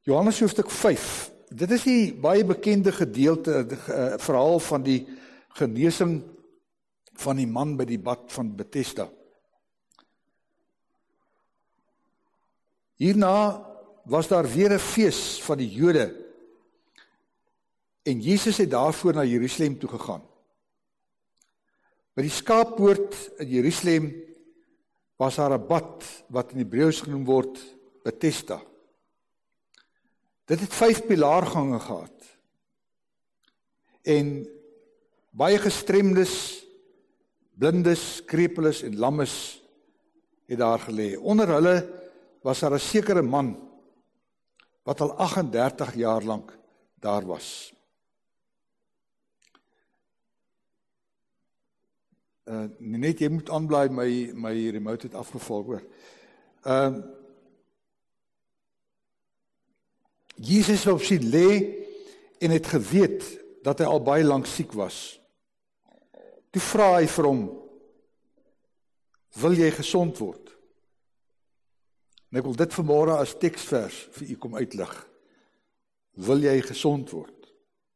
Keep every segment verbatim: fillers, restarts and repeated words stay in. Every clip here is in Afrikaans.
Johannes hoofstuk vyf. Dit is die baie bekende gedeelte, die uh, verhaal van die genesing van die man by die bad van Bethesda. Hierna was daar weer 'n fees van die Jode en Jesus het daarvoor na Jerusalem toe gegaan. By die skaappoort in Jerusalem was daar 'n bad wat in Hebreëus genoem word Bethesda. Dit het vyf pilaargange gehad. En baie gestremdes, blindes, krepeles en lammes het daar gelê. Onder hulle was daar 'n sekere man wat al agt en dertig jaar lank daar was. Uh, net jy moet aanbly, my my remote het afgeval hoor. Uh, Jesus op sy lê en het geweet dat hy al baie lank siek was. Toe vra hy vir hom, wil jy gesond word? En ek wil dit vanmôre as teksvers vir u kom uitlig. Wil jy gesond word?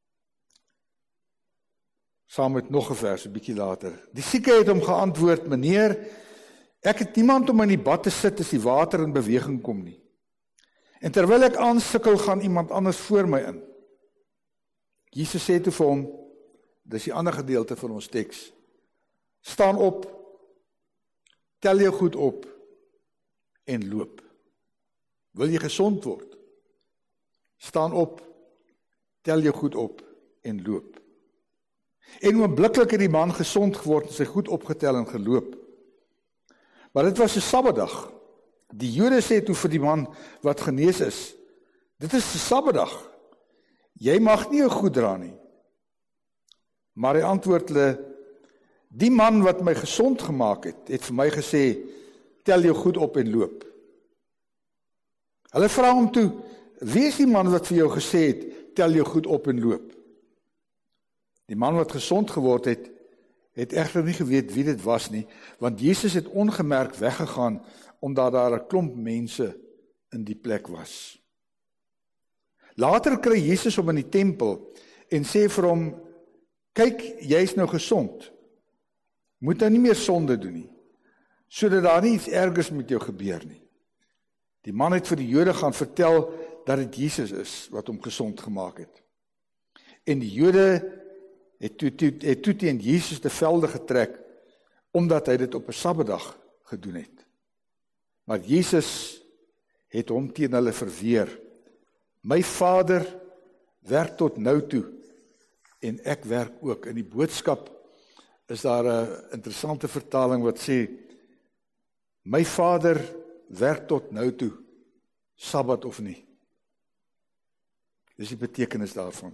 Saam met nog 'n vers 'n bietjie later. Die sieke het hom geantwoord, meneer, ek het niemand om in die bad te sit as die water in beweging kom nie. En terwyl ek aansukkel, gaan iemand anders voor my in. Jesus sê toe vir hom, dis die ander gedeelte van ons teks, staan op, tel jou goed op en loop. Wil jy gesond word? Staan op, tel jou goed op en loop. En oombliklik het die man gesond geword en sy goed opgetel en geloop. Maar dit was 'n Sabbatdag. Die Jode sê toe vir die man wat genees is, dit is 'n Sabbatdag. Jy mag nie jou goed dra nie. Maar hy antwoord hulle, die man wat my gesond gemaak het, het vir my gesê, tel jou goed op en loop. Hulle vra hom toe, wie is die man wat vir jou gesê het, tel jou goed op en loop? Die man wat gesond geword het, het egter nie geweet wie dit was nie, want Jesus het ongemerk weggegaan, omdat daar 'n klomp mense in die plek was. Later kry Jesus hom in die tempel en sê vir hom, kyk, jy is nou gesond. Moet nou nie meer sonde doen nie, sodat daar nie iets ergers met jou gebeur nie. Die man het vir die Jode gaan vertel dat dit Jesus is wat hom gesond gemaak het. En die Jode het toe, toe, het toe teen Jesus te velde getrek, omdat hy dit op 'n Sabbatdag gedoen het. Maar Jesus het hom teen hulle verweer. My Vader werk tot nou toe, en ek werk ook. In die boodskap is daar 'n interessante vertaling wat sê, my Vader werk tot nou toe, Sabbat of nie. Dis die betekenis daarvan.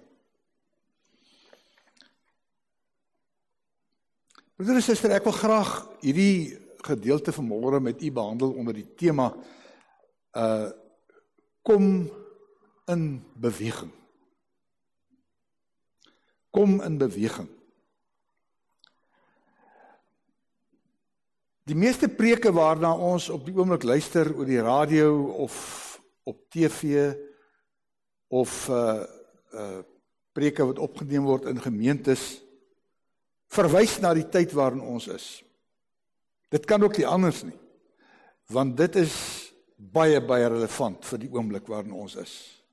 Broeder en suster, ek wil graag hierdie gedeelte vanmôre met u behandel onder die tema uh, kom in beweging. Kom in beweging. Die meeste preke waarna ons op die oomblik luister oor die radio of op T V of uh, uh, preke wat opgeneem word in gemeentes, verwys na die tyd waarin ons is. Dit kan ook nie anders nie, want dit is baie, baie relevant vir die oomblik waarin ons is.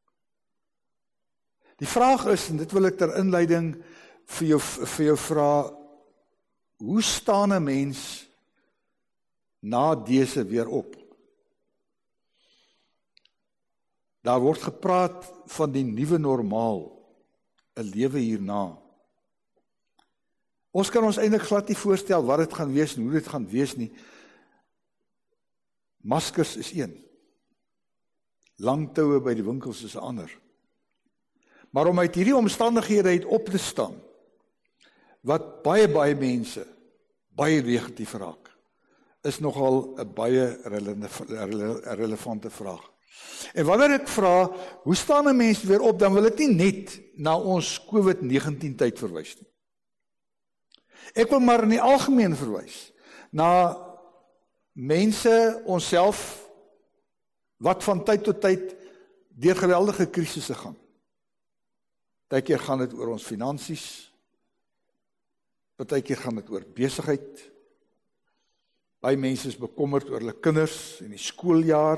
Die vraag is, en dit wil ek ter inleiding vir jou, vir jou vra, hoe staan 'n mens na dese weer op? Daar word gepraat van die nuwe normaal, 'n lewe hierna. Ons kan ons eintlik glad nie voorstel wat dit gaan wees en hoe dit gaan wees nie. Maskers is een. Lang toue by die winkels is 'n ander. Maar om uit hierdie omstandighede uit op te staan, wat baie, baie mense, baie negatief raak, is nogal 'n baie relevante vraag. En wanneer ek vra, hoe staan 'n mens weer op, dan wil ek nie net na ons COVID negentien tyd verwys nie. Ek wil maar in die algemeen verwys na mense, onsself, wat van tyd tot tyd deur geweldige krisisse gaan. Partykeer gaan dit oor ons finansies, partykeer gaan dit oor besigheid. Baie mense is bekommerd oor hulle kinders en die skooljaar.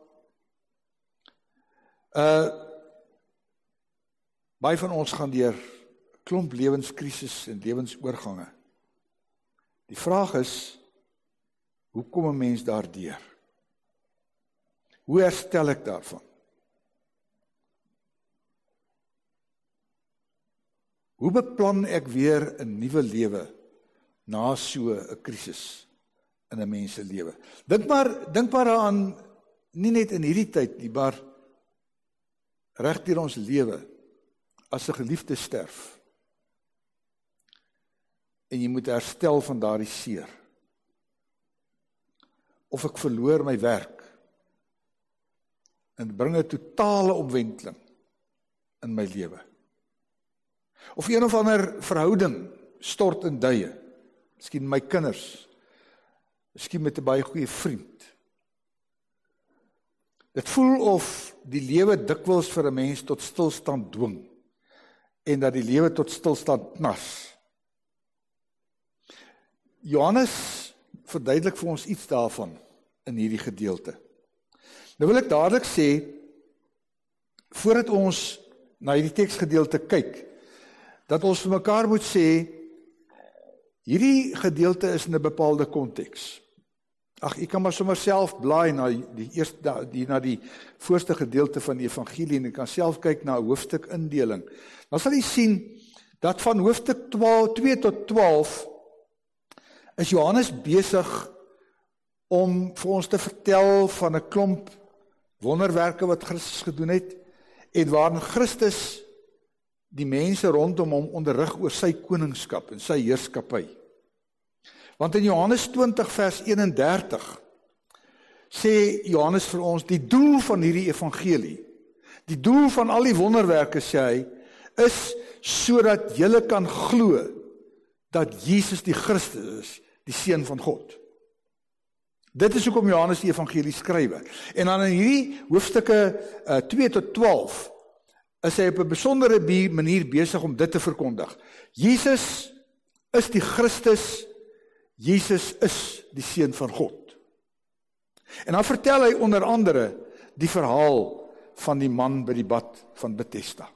Uh, baie van ons gaan deur 'n klomp lewenskrisis en lewensoorgange. Die vraag is, hoe kom 'n mens daardeur? Hoe herstel ek daarvan? Hoe beplan ek weer 'n nuwe lewe na so 'n krisis in 'n mens se lewe? Dink maar, dink maar aan, nie net in hierdie tyd nie, maar reg deur ons lewe, as 'n geliefde sterf, en jy moet herstel van daardie seer. Of ek verloor my werk, en bring 'n totale omwenteling in my lewe. Of een of ander verhouding stort in duie, miskien my kinders, miskien met 'n baie goeie vriend. Dit voel of die lewe dikwels vir 'n mens tot stilstand dwing, en dat die lewe tot stilstand knas. Johannes verduidelik vir ons iets daarvan in hierdie gedeelte. Nou wil ek dadelik sê, voordat ons na hierdie teksgedeelte kyk, dat ons vir mekaar moet sê, hierdie gedeelte is in 'n bepaalde konteks. Ag, ek kan maar sommer self blaai na die eerste die na die voorste gedeelte van die evangelie en ek kan self kyk na 'n hoofstuk indeling. Dan sal jy sien dat van hoofstuk twee tot twaalf is Johannes besig om vir ons te vertel van 'n klomp wonderwerke wat Christus gedoen het en waarin Christus die mense rondom hom onderrig oor sy koningskap en sy heerskappy. Want in Johannes twintig vers eenendertig sê Johannes vir ons, die doel van hierdie evangelie, die doel van al die wonderwerke, sê hy, is sodat julle kan glo dat Jesus die Christus is, die Seun van God. Dit is hoekom Johannes die evangelie skrywe. En dan in hierdie hoofstukke uh, twee tot twaalf is hy op 'n besondere manier besig om dit te verkondig. Jesus is die Christus, Jesus is die Seun van God. En dan vertel hy onder andere die verhaal van die man by die bad van Bethesda.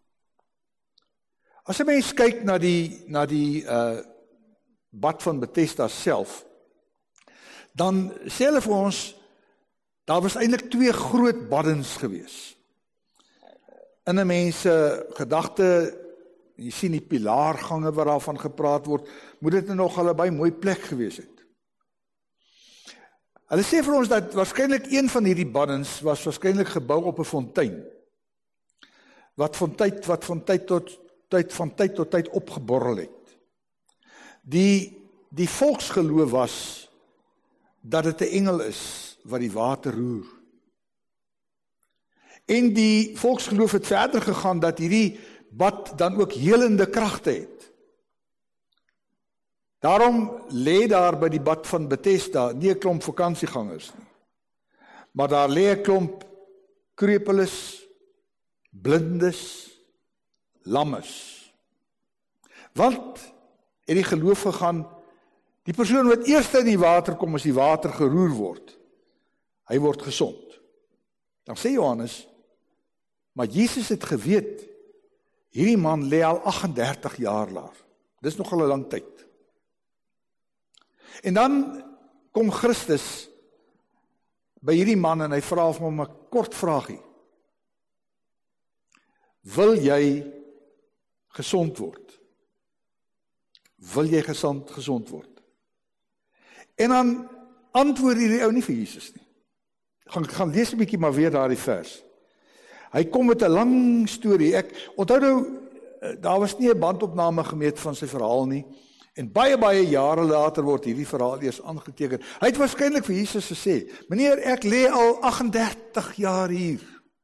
As 'n mens kyk na die, na die uh, bad van Bethesda self, dan sê hulle vir ons, daar was eintlik twee groot baddens gewees. In 'n mens se gedagte, jy sien die pilaargange wat daarvan gepraat word, moet dit nog al 'n baie mooi plek gewees het. Hulle sê vir ons dat waarskynlik een van hierdie baddens was waarskynlik gebou op 'n fontein, wat van tyd, wat van tyd tot tyd, van tyd tot tyd opgeborrel het. Die, die volksgeloof was, dat dit 'n engel is, wat die water roer. En die volksgeloof het verder gegaan, dat hierdie bad dan ook helende kragte het. Daarom lê daar by die bad van Bethesda nie 'n klomp vakansiegangers nie, maar daar lê 'n klomp krepeles, blindes, lammes. Want het die geloof gegaan, die persoon wat eerst in die water kom, as die water geroer word, hy word gesond. Dan sê Johannes, maar Jesus het geweet, hierdie man lê al agt en dertig jaar daar. Dis nogal 'n lang tyd. En dan kom Christus by hierdie man en hy vra vir hom 'n kort vraagie. Wil jy gesond word? Wil jy gesond, gesond word? En dan antwoord hierdie ou nie vir Jesus nie. Gaan, gaan lees 'n bietjie maar weer daardie vers. Hy kom met 'n lang storie. Ek onthou nou, daar was nie 'n bandopname gemeet van sy verhaal nie. En baie, baie jare later word hierdie verhaal eers aangeteken. Hy het waarskynlik vir Jesus gesê, meneer, ek lê al agt en dertig jaar hier.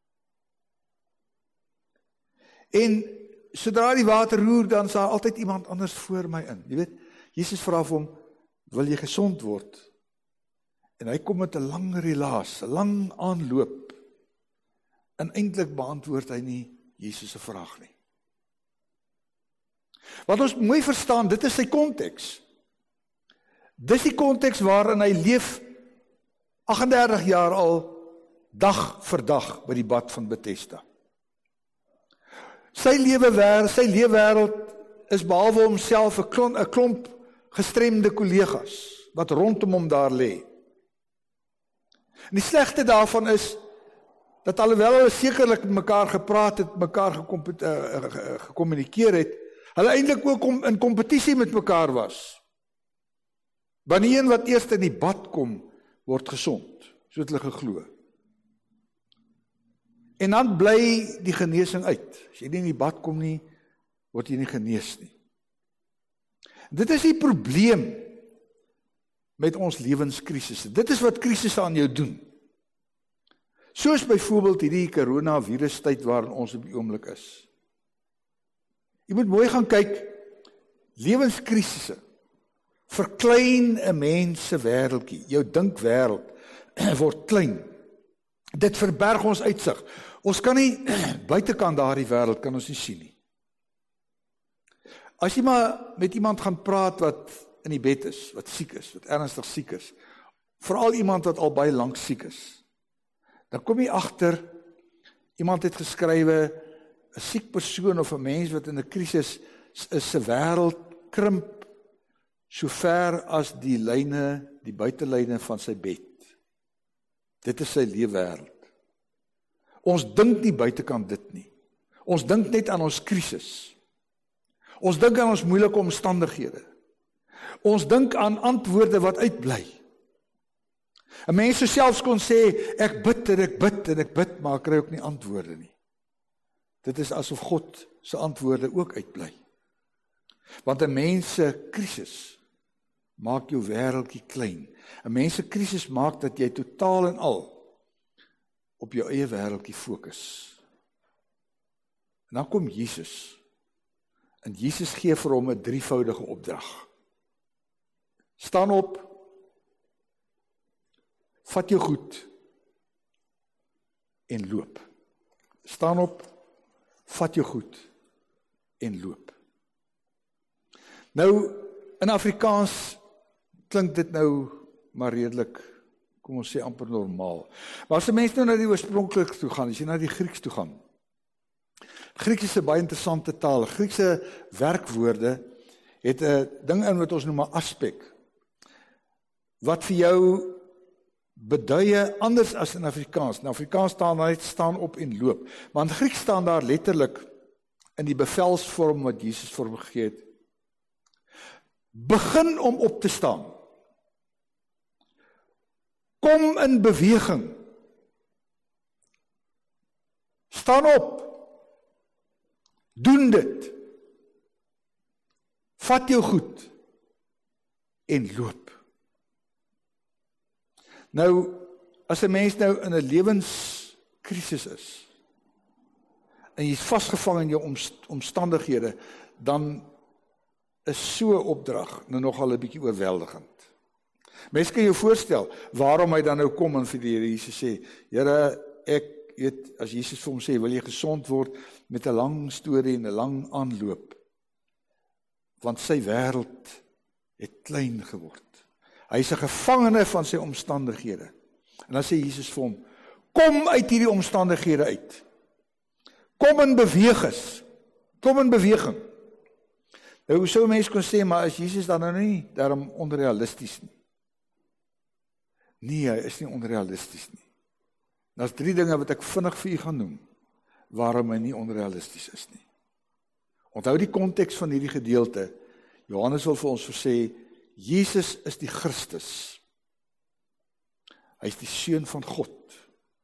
En sodra die water roer, dan is daar altyd iemand anders voor my in. Jy weet, Jesus vra vir hom, wil jy gesond word? En hy kom met 'n lang relaas, 'n lang aanloop En eintlik beantwoord hy nie Jesus se vraag nie. Wat ons mooi verstaan, dit is sy konteks. Dis die konteks waarin hy leef agt en dertig jaar al dag vir dag by die bad van Bethesda. Sy lewe wêreld, sy leefwêreld is behalwe homself 'n klomp, 'n klomp gestremde kollegas wat rondom hom daar lê. En die slegte daarvan is dat alhoewel hulle sekerlik met mekaar gepraat het, mekaar gekommunikeer het, hulle eintlik ook in kompetisie met mekaar was. Want die een wat eerst in die bad kom, word gesond, so het hulle geglo. En dan bly die genesing uit. As jy nie in die bad kom nie, word jy nie genees nie. Dit is die probleem met ons lewenskrisisse. Dit is wat krisisse aan jou doen. Soos byvoorbeeld hierdie coronavirus tyd waarin ons op die oomblik is. Jy moet mooi gaan kyk, lewenskrisisse verklein 'n mens se wêreldjie, jou dinkwêreld word klein. Dit verberg ons uitsig. Ons kan nie buitekant daardie wêreld kan ons nie sien nie. As jy maar met iemand gaan praat wat in die bed is, wat siek is, wat ernstig siek is, veral iemand wat al baie lank siek is, dan kom jy agter, iemand het geskrywe, 'n siek persoon of 'n mens wat in 'n krisis is, se wêreld krimp so ver as die lyne, die buitelyne van sy bed. Dit is sy leefwêreld. Ons dink nie buitekant dit nie. Ons dink net aan ons krisis. Ons dink aan ons moeilike omstandighede. Ons dink aan antwoorde wat uitbly. 'n Mens sou selfs kon sê, ek bid en ek bid en ek bid, maar ek kry ook nie antwoorde nie. Dit is asof God se antwoorde ook uitbly. Want 'n mens se krisis maak jou wêreldjie klein. 'n Mens se krisis maak dat jy totaal en al op jou eie wêreldjie fokus. En dan kom Jesus. En Jesus gee vir hom 'n drievoudige opdrag. Staan op, vat jou goed en loop. Staan op, vat jou goed en loop. Nou, in Afrikaans klink dit nou maar redelik, kom ons sê amper normaal. Maar as 'n mens nou na die oorspronklik toe gaan, as jy na die Grieks toe gaan, Grieks is 'n baie interessante taal. Griekse werkwoorde het 'n ding in wat ons noem 'n aspek, wat vir jou beduie anders as in Afrikaans. In Afrikaans staan daar net staan op en loop. Maar in Grieks staan daar letterlik in die bevelsvorm wat Jesus vir hom gegee het. Begin om op te staan. Kom in beweging. Staan op. Doen dit. Vat jou goed en loop. Nou, as 'n mens nou in 'n lewenskrisis is en jy is vasgevang in jou omstandighede, dan is so 'n opdrag nou nogal 'n bietjie oorweldigend. Mens kan jou voorstel waarom hy dan nou kom en vir die Here Jesus sê, Here, ek weet, as Jesus vir hom sê, wil jy gesond word, met 'n lang storie en 'n lang aanloop, want sy wêreld het klein geword. Hy is 'n gevangene van sy omstandighede. En dan sê Jesus vir hom, kom uit hierdie omstandighede uit. Kom in beweeg. Kom in beweging. Nou, hoe sou mense kon sê, maar is Jesus dan nou nie daarom onrealisties nie? Nee, hy is nie onrealisties nie. Daar's drie dinge wat ek vinnig vir u gaan noem, waarom hy nie onrealisties is nie. Onthou die konteks van hierdie gedeelte. Johannes wil vir ons sê, Jesus is die Christus. Hy is die Seun van God.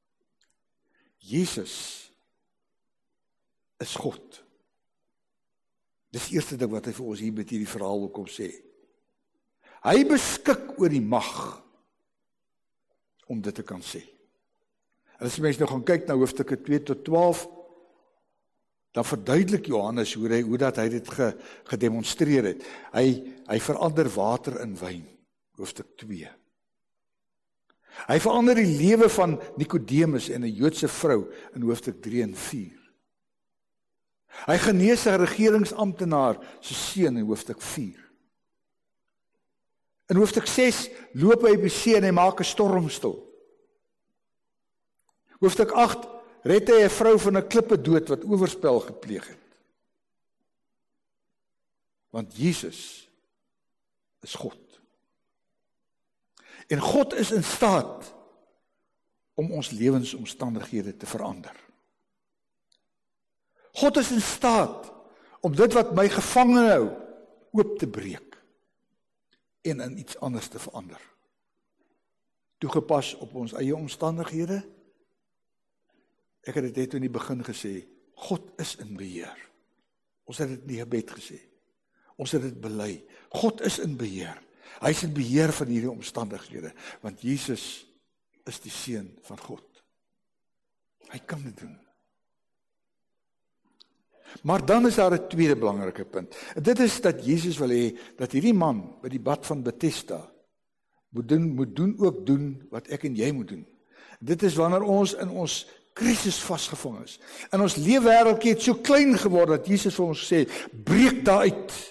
Jesus is God. Dis die eerste ding wat hy vir ons hier met hierdie verhaal wil kom sê. Hy beskik oor die mag om dit te kan sê. En as jy mense nou gaan kyk na hoofstukke twee tot twaalf, dan verduidelik Johannes hoe hy hoe dat hy dit ge, gedemonstreer het. Hy hy verander water in wyn, hoofstuk twee. Hy verander die lewe van Nikodemus en 'n Joodse vrou in hoofstuk drie en vier. Hy genees 'n regeringsamptenaar se seun in hoofstuk vier. In hoofstuk ses loop hy op die see en hy maak 'n storm stil. Hoofstuk agt red hy 'n vrou van 'n klippe dood wat oorspel gepleeg het. Want Jesus is God. En God is in staat om ons lewensomstandighede te verander. God is in staat om dit wat my gevange hou, oop te breek en in iets anders te verander. Toegepas op ons eie omstandighede. Ek het dit net in die begin gesê, God is in beheer. Ons het dit in die gebed gesê. Ons het dit bely. God is in beheer. Hy is in beheer van hierdie omstandighede, want Jesus is die seun van God. Hy kan dit doen. Maar dan is daar 'n tweede belangrike punt. En dit is dat Jesus wil hê dat hierdie man by die bad van Bethesda moet doen, moet doen ook doen wat ek en jy moet doen. Dit is wanneer ons in ons krisis vasgevang is. En ons leefwêreldjie het so klein geword dat Jesus vir ons sê, breek daaruit.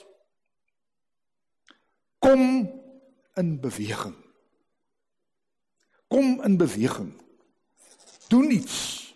Kom in beweging. Kom in beweging. Doen iets.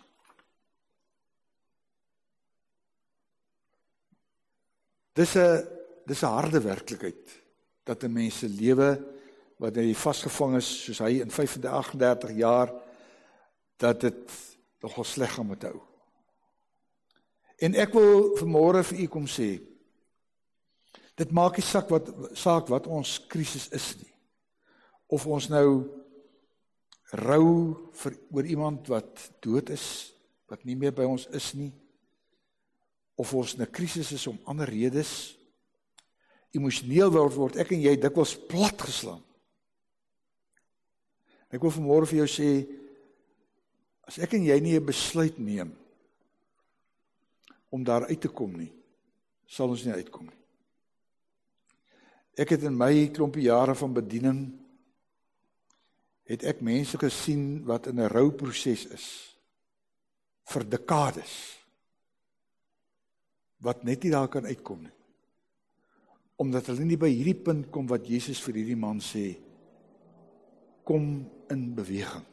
Dis 'n dis 'n harde werklikheid dat 'n mens se lewe wat hy vasgevang is soos hy in vyf en agt en dertig jaar dat dit nogal sleg gaan met hou. En ek wil vanmôre vir u kom sê, dit maak nie saak wat saak wat ons krisis is nie. Of ons nou rou vir oor iemand wat dood is, wat nie meer by ons is nie. Of ons in 'n krisis is om ander redes. Emosioneel word word ek en jy dikwels platgeslaan. Ek wil vanmôre vir jou sê, as ek en jy nie 'n besluit neem om daar uit te kom nie, sal ons nie uitkom nie. Ek het in my klompie jare van bediening, het ek mense gesien wat in 'n rouproses is, vir dekades, wat net nie daar kan uitkom nie. Omdat hulle nie by hierdie punt kom wat Jesus vir hierdie man sê, kom in beweging.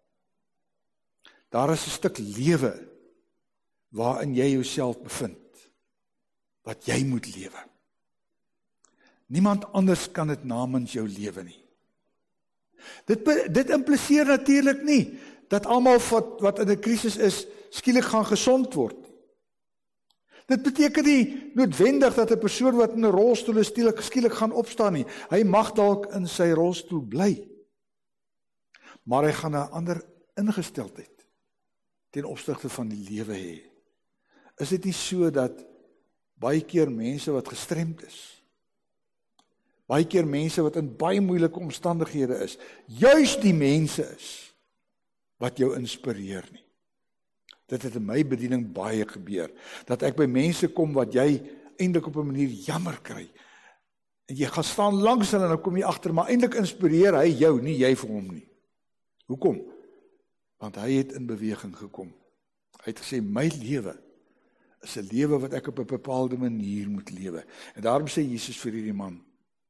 Daar is 'n stuk lewe waarin jy jouself bevind, wat jy moet lewe. Niemand anders kan dit namens jou lewe nie. Dit, dit impliseer natuurlik nie, dat almal wat, wat in 'n krisis is, skielik gaan gesond word. Dit beteken nie noodwendig dat 'n persoon wat in 'n rolstoel is, skielik gaan opstaan nie. Hy mag dalk in sy rolstoel bly. Maar hy gaan 'n ander ingesteldheid ten opsigte van die lewe hê. Is dit nie so dat baie keer mense wat gestremd is, baie keer mense wat in baie moeilike omstandighede is, juis die mense is wat jou inspireer nie? Dit het in my bediening baie gebeur, dat ek by mense kom wat jy eintlik op 'n manier jammer kry, en jy gaan staan langs hulle en dan kom jy agter, maar eintlik inspireer hy jou, nie jy vir hom nie. Hoekom? Want hy het in beweging gekom. Hy het gesê, my lewe is 'n lewe wat ek op 'n bepaalde manier moet lewe. En daarom sê Jesus vir hierdie man,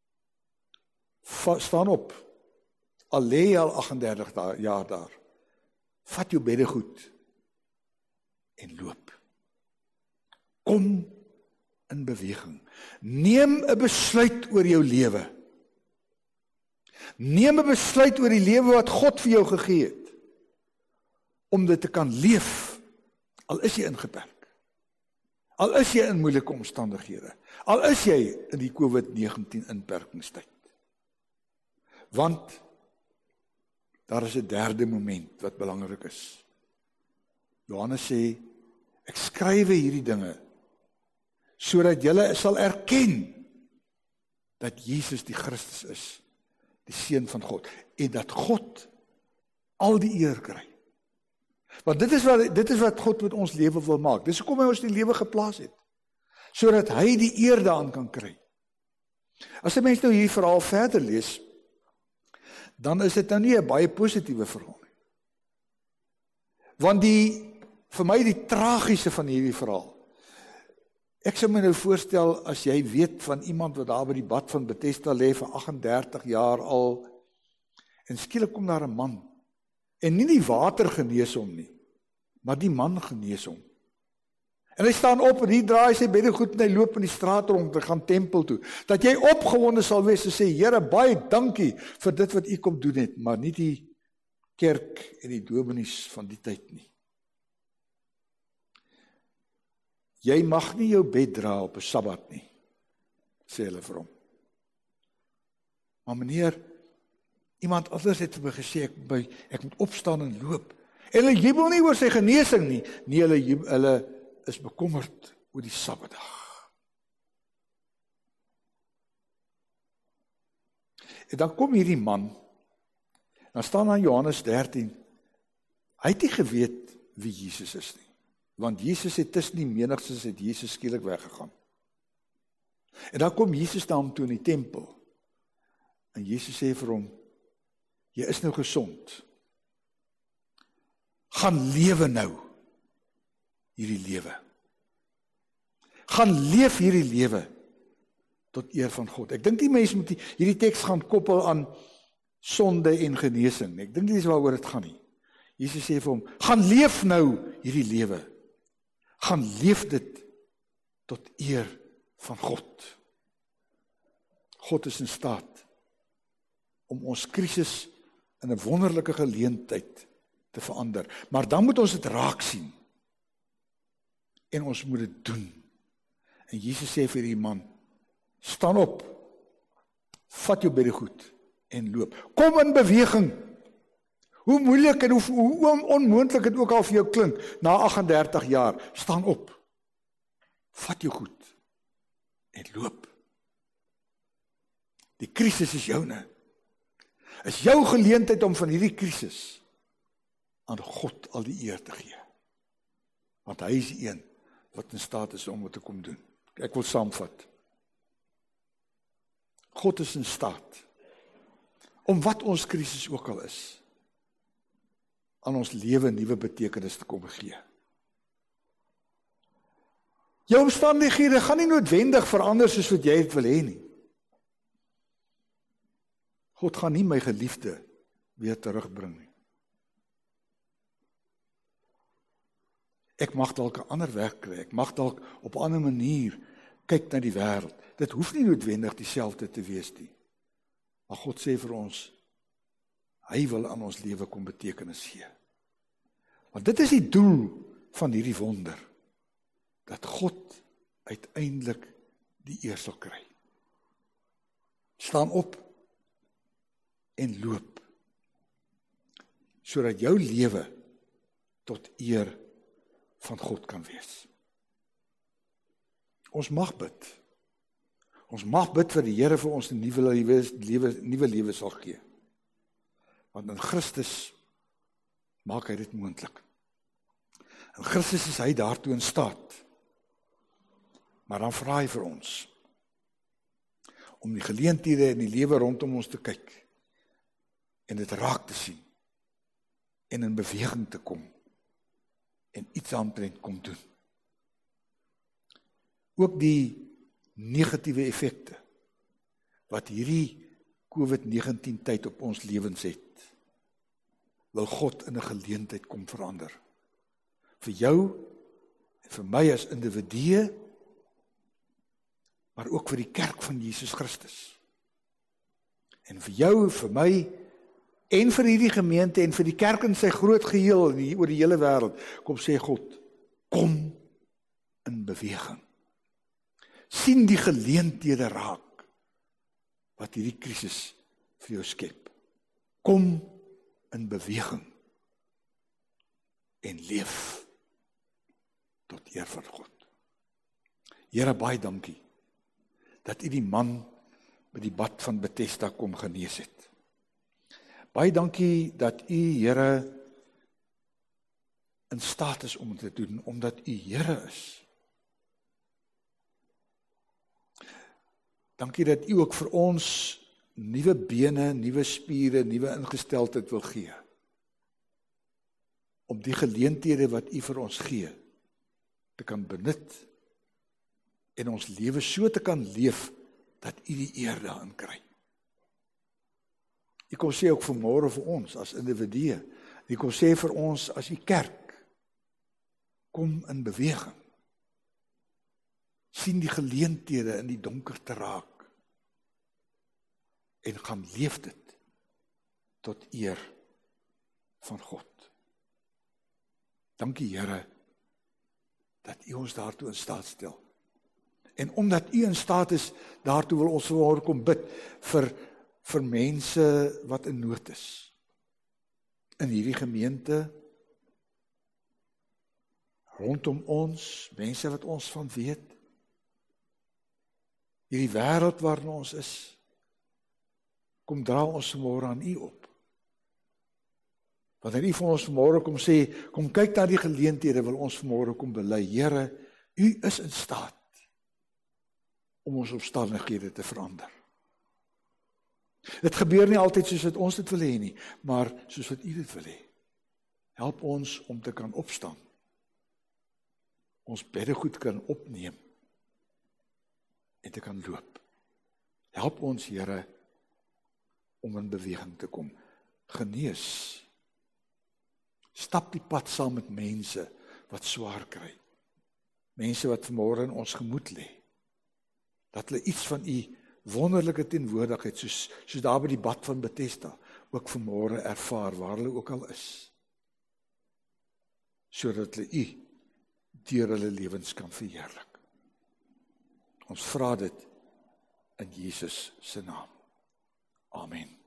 staan op, al lê jy al agt en dertig jaar daar, vat jou beddegoed en loop. Kom in beweging. Neem 'n besluit oor jou lewe. Neem 'n besluit oor die lewe wat God vir jou gegee het, om dit te kan leef, al is jy ingeperk, al is jy in moeilike omstandighede, al is jy in die COVID negentien inperkingstyd. Want daar is 'n derde moment wat belangrik is. Johannes sê, ek skrywe hierdie dinge, sodat julle sal erken dat Jesus die Christus is, die Seun van God, en dat God al die eer kry. Want dit is wat, dit is wat God met ons lewe wil maak. Dis hoekom hy ons die lewe geplaas het, sodat hy die eer daaraan kan kry. As 'n mens nou hierdie verhaal verder lees, dan is dit nou nie 'n baie positiewe verhaal nie. Want die, vir my die tragiese van hierdie verhaal, ek sou my nou voorstel, as jy weet van iemand wat daar by die bad van Bethesda lê vir agt en dertig jaar al, en skielik kom daar 'n man, en nie die water genees hom nie, maar die man genees hom. En hy staan op en hy draai sy beddegoed en hy loop in die straat rond, hy gaan tempel toe. Dat jy opgewonde sal wees en sê, Here, baie dankie vir dit wat u kom doen het, maar nie die kerk en die dominees van die tyd nie. Jy mag nie jou bed dra op 'n Sabbat nie, sê hulle vir hom. Maar meneer, iemand anders het vir my gesê, ek, by, ek moet opstaan en loop. En hulle jubel nie oor sy genesing nie, nie hulle, jubel, hulle is bekommerd oor die Sabbatdag. En dan kom hierdie man, dan staan aan Johannes dertien, hy het nie geweet wie Jesus is nie, want Jesus het tussen die menigstes het Jesus skielik weggegaan. En dan kom Jesus na hom toe in die tempel, en Jesus sê vir hom, jy is nou gesond, gaan lewe nou, hierdie lewe. Gaan leef hierdie lewe, tot eer van God. Ek dink die mense moet die, hierdie teks gaan koppel aan sonde en genesing. Ek dink nie dis waaroor dit gaan nie. Jesus sê vir hom, gaan leef nou hierdie lewe. Gaan leef dit tot eer van God. God is in staat om ons krisis in 'n wonderlike geleentheid te verander. Maar dan moet ons dit raak sien. En ons moet dit doen. En Jesus sê vir die man, staan op, vat jou beddegoed en loop. Kom in beweging. Hoe moeilik en hoe, hoe onmoontlik het ook al vir jou klink, na agt en dertig jaar, staan op, vat jou goed en loop. Die krisis is joune. Is jou geleentheid om van hierdie krisis aan God al die eer te gee. Want hy is die een wat in staat is om dit te kom doen. Ek wil saamvat. God is in staat om wat ons krisis ook al is, aan ons lewe nuwe betekenis te kom gee. Jou omstandighede gaan nie noodwendig verander soos wat jy dit wil hê nie. God gaan nie my geliefde weer terugbring nie. Ek mag dalk 'n ander werk kry, ek mag dalk op 'n ander manier kyk na die wêreld. Dit hoef nie noodwendig dieselfde te wees nie. Maar God sê vir ons, hy wil aan ons lewe kom betekenis gee. Want dit is die doel van hierdie wonder, dat God uiteindelik die eer sal kry. Staan op en loop, sodat jou lewe tot eer van God kan wees. Ons mag bid. Ons mag bid vir die Here vir ons 'n nuwe lewe, lewe, nuwe lewe sal gee. Want in Christus maak hy dit moontlik. In Christus is hy daartoe in staat. Maar dan vra hy vir ons om die geleenthede in die lewe rondom ons te kyk en dit raak te sien en in beweging te kom en iets aantrent kom doen. Ook die negatiewe effekte wat hierdie COVID negentien tyd op ons lewens het, wil God in 'n geleentheid kom verander. Vir jou en vir my as individue, maar ook vir die kerk van Jesus Christus. En vir jou, vir my, en vir hierdie gemeente, en vir die kerk in sy groot geheel, oor die hele wêreld, kom sê God, kom in beweging. Sien die geleenthede raak, wat hierdie krisis vir jou skep. Kom in beweging, en leef, tot eer van God. Here, baie dankie, dat u die man by die bad van Bethesda kom genees het. Baie dankie dat u, Here, in staat is om dit te doen, omdat u Here is. Dankie dat u ook vir ons nuwe bene, nuwe spiere, nuwe ingesteldheid wil gee. Om die geleenthede wat U vir ons gee, te kan benut en ons lewe so te kan leef, dat U die eer daarin kry. U kom sê ook vanmôre vir ons as individue, U kom sê vir ons as U kerk, kom in beweging. Sien die geleenthede in die donker te raak en gaan leef dit tot eer van God. Dankie Here dat U ons daartoe in staat stel. En omdat U in staat is, daartoe wil ons vanmôre kom bid vir vir mense wat in nood is. In hierdie gemeente, rondom ons, mense wat ons van weet, hierdie wêreld waarin ons is, kom dra ons vanmôre aan U op. Wanneer U vir ons vanmôre kom sê, kom kyk na die geleenthede, wil ons vanmôre kom bely, Here, U is in staat om ons omstandighede te verander. Dit gebeur nie altyd soos wat ons dit wil hê nie, maar soos wat U dit wil hê. Help ons om te kan opstaan. Ons beddegoed kan opneem en te kan loop. Help ons, Here, om in beweging te kom. Genees. Stap die pad saam met mense wat swaar kry. Mense wat vanmôre in ons gemoed lê. Dat hulle iets van U wonderlike teenwoordigheid, soos, soos daar by die bad van Bethesda, ook vanmôre ervaar, waar hulle ook al is. Sodat hulle U deur hulle lewens kan verheerlik. Ons vra dit in Jesus se naam. Amen.